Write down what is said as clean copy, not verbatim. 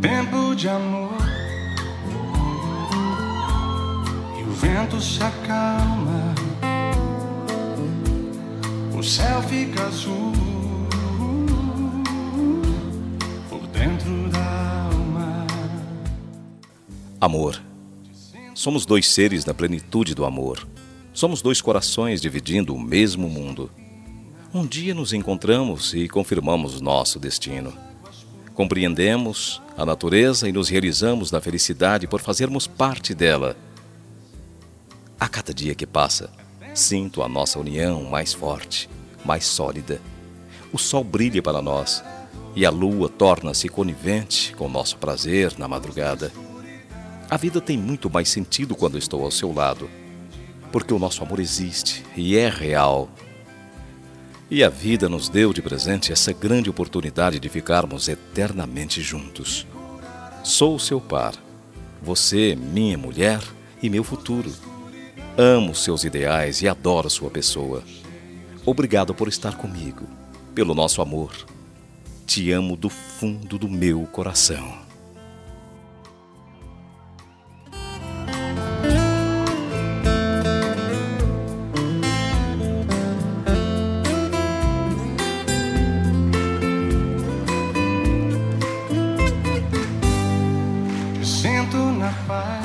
tempo de amor e o vento se acalma, o céu fica azul por dentro da alma. Amor. Somos dois seres na plenitude do amor. Somos dois corações dividindo o mesmo mundo. Um dia nos encontramos e confirmamos nosso destino. Compreendemos a natureza e nos realizamos na felicidade por fazermos parte dela. A cada dia que passa, sinto a nossa união mais forte, mais sólida. O sol brilha para nós e a lua torna-se conivente com nosso prazer na madrugada. A vida tem muito mais sentido quando estou ao seu lado, porque o nosso amor existe e é real. E a vida nos deu de presente essa grande oportunidade de ficarmos eternamente juntos. Sou seu par, você, minha mulher e meu futuro. Amo seus ideais e adoro sua pessoa. Obrigado por estar comigo, pelo nosso amor. Te amo do fundo do meu coração. Sinto na paz